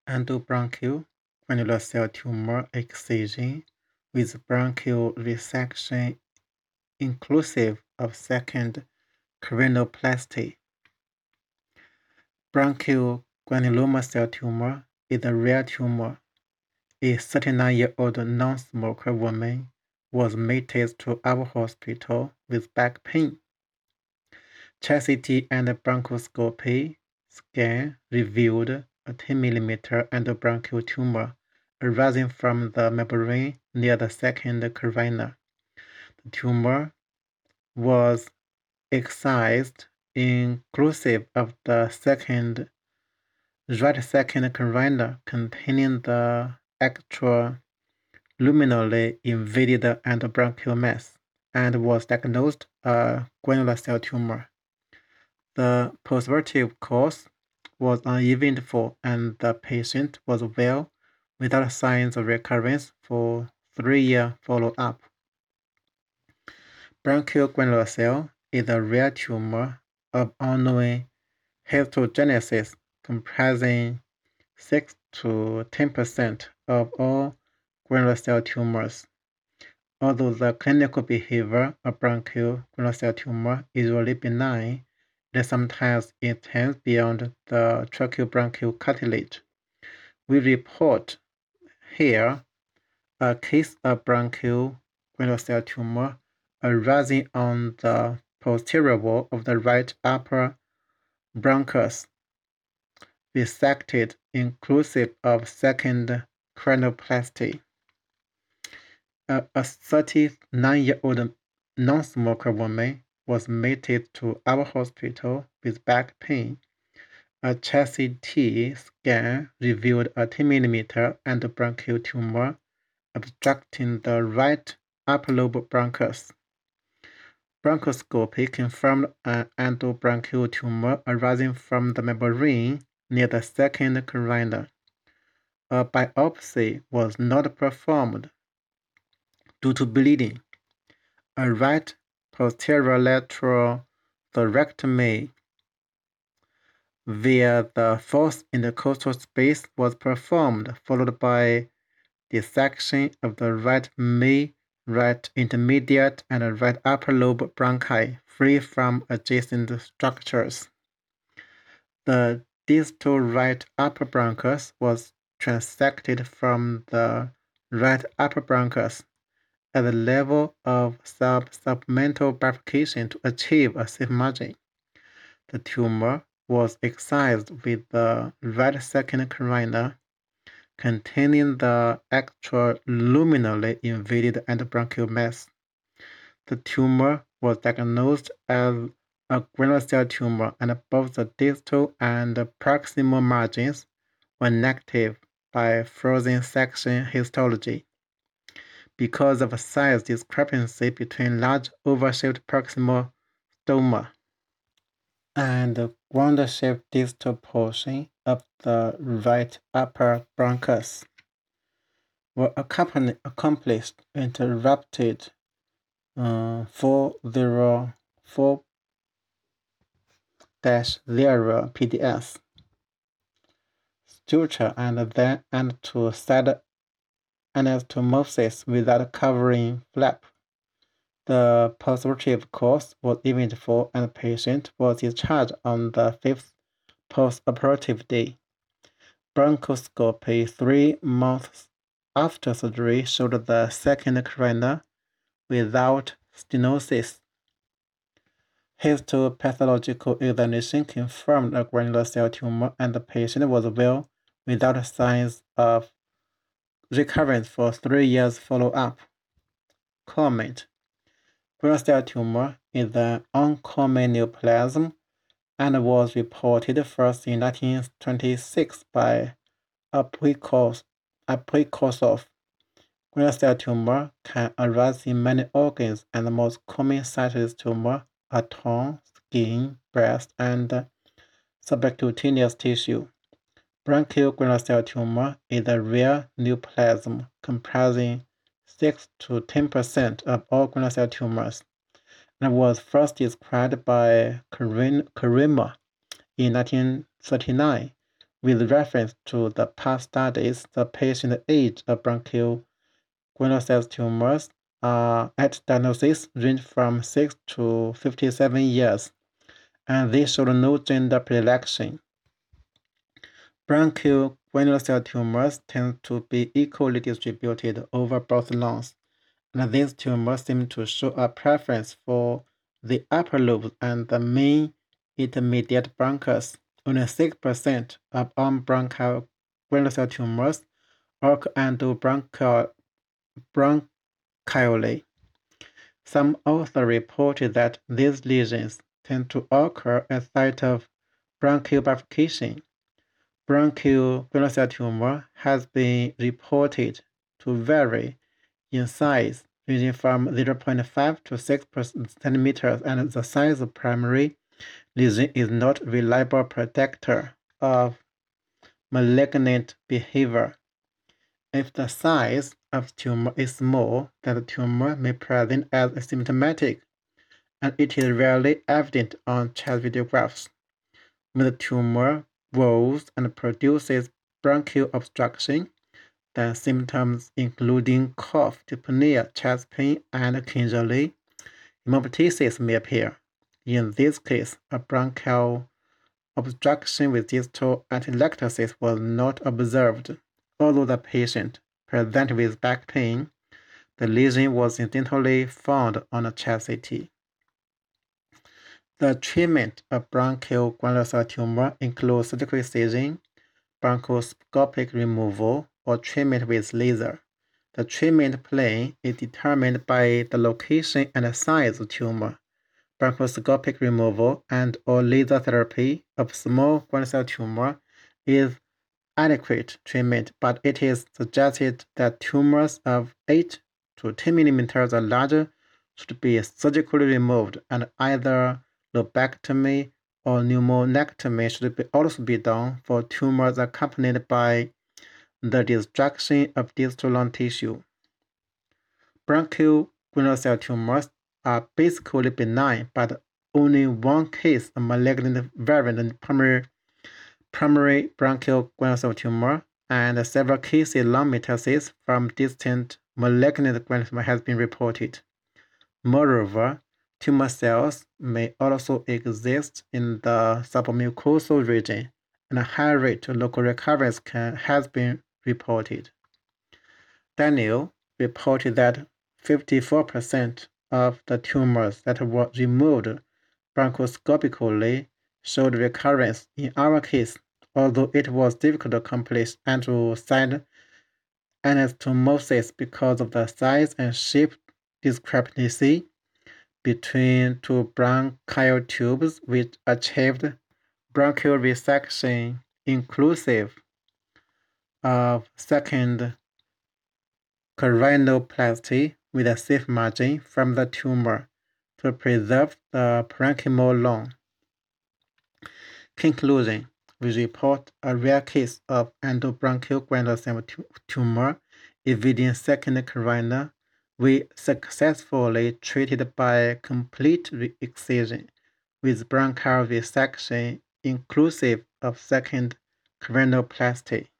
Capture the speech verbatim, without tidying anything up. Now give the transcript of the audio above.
Endobronchial granular cell tumor excision with bronchial resection inclusive of second cranioplasty. Bronchial granuloma cell tumor is a rare tumor. A thirty-nine-year-old non-smoker woman was admitted to our hospital with back pain. Chest C T and bronchoscopy scan revealed a ten millimeter endobronchial tumor arising from the membrane near the second carina. The tumor was excised inclusive of the second right second carina containing the actual luminally invaded endobronchial mass and was diagnosed a granular cell tumor. The postoperative course was uneventful and the patient was well without signs of recurrence for three-year follow-up. Bronchial granular cell is a rare tumor of unknown heterogenesis comprising six to ten percent of all granular cell tumors. Although the clinical behavior of bronchial granular cell tumor is usually benign, it sometimes extends beyond the tracheobronchial cartilage. We report here a case of bronchial granular cell tumor arising on the posterior wall of the right upper bronchus, resected inclusive of second cranioplasty. A thirty-nine-year-old non-smoker woman was admitted to our hospital with back pain. A chest C T scan revealed a ten millimeter endobronchial tumor obstructing the right upper lobe bronchus. Bronchoscopy confirmed an endobronchial tumor arising from the membrane near the second carina. A biopsy was not performed due to bleeding. A right posterior lateral thoracotomy via the fourth intercostal space was performed, followed by dissection of the right mid, right intermediate, and right upper lobe bronchi, free from adjacent structures. The distal right upper bronchus was transected from the right upper bronchus at the level of sub-submental bifurcation to achieve a safe margin. The tumor was excised with the right second carina containing the actual luminally invaded endobronchial mass. The tumor was diagnosed as a granular cell tumor, and both the distal and the proximal margins were negative by frozen section histology. Because of a size discrepancy between large oval-shaped proximal stoma and the round-shaped distal portion of the right upper bronchus were accomplished interrupted uh, four zero four dash zero P D S structure and then and to side anastomosis without covering flap. The postoperative course was eventful and the patient was discharged on the fifth postoperative day. Bronchoscopy three months after surgery showed the second carina without stenosis. Histopathological examination confirmed a granular cell tumor and the patient was well without signs of recurrence for three years follow-up. Comment: granular cell tumor is an uncommon neoplasm and was reported first in nineteen twenty-six by Aprikosov. Granular cell tumor can arise in many organs, and the most common cytosis tumor are tongue, skin, breast, and subcutaneous tissue. Bronchial granular cell tumor is a rare neoplasm comprising six to ten percent of all granular cell tumors, and was first described by Karima in nineteen thirty-nine With reference to the past studies, the patient age of bronchial cell tumors uh, at diagnosis range from six to fifty-seven years, and they showed no gender predilection. Bronchial cell tumors tend to be equally distributed over both lungs, and these tumors seem to show a preference for the upper lobes and the main intermediate bronchus. Only six percent of all bronchial cell tumors occur endobronchially. Some authors reported that these lesions tend to occur at site of bronchial bifurcation. Bronchial cell tumor has been reported to vary in size, ranging from zero point five to six centimeters, and the size of primary lesion is not a reliable predictor of malignant behavior. If the size of tumor is small, then the tumor may present as asymptomatic, and it is rarely evident on chest radiographs. When the tumor grows and produces bronchial obstruction, then symptoms including cough, dyspnea, chest pain, and occasionally hemoptysis may appear. In this case, a bronchial obstruction with distal atelectasis was not observed. Although the patient presented with back pain, the lesion was incidentally found on a chest C T. The treatment of bronchial granular cell tumor includes surgical excision, bronchoscopic removal, or treatment with laser. The treatment plan is determined by the location and size of tumor. Bronchoscopic removal and or laser therapy of small granular cell tumor is adequate treatment, but it is suggested that tumors of eight to ten millimeters or larger should be surgically removed, and either lobectomy or pneumonectomy should be also be done for tumors accompanied by the destruction of distal lung tissue. Bronchial granular cell tumors are basically benign, but only one case of malignant variant primary primary bronchial granular cell tumor, and several cases lung metastasis from distant malignant granular tumor has been reported. Moreover, tumor cells may also exist in the submucosal region, and a high rate of local recurrence can, has been reported. Daniel reported that fifty-four percent of the tumors that were removed bronchoscopically showed recurrence. In our case, although it was difficult to accomplish androcyte anastomosis because of the size and shape discrepancy between two bronchial tubes, which achieved bronchial resection inclusive of second carinoplasty with a safe margin from the tumor to preserve the parenchymal lung. Conclusion: we report a rare case of endobronchial granular cell tumor evading second carina. We successfully treated by complete excision with bronchial resection inclusive of second carinoplasty.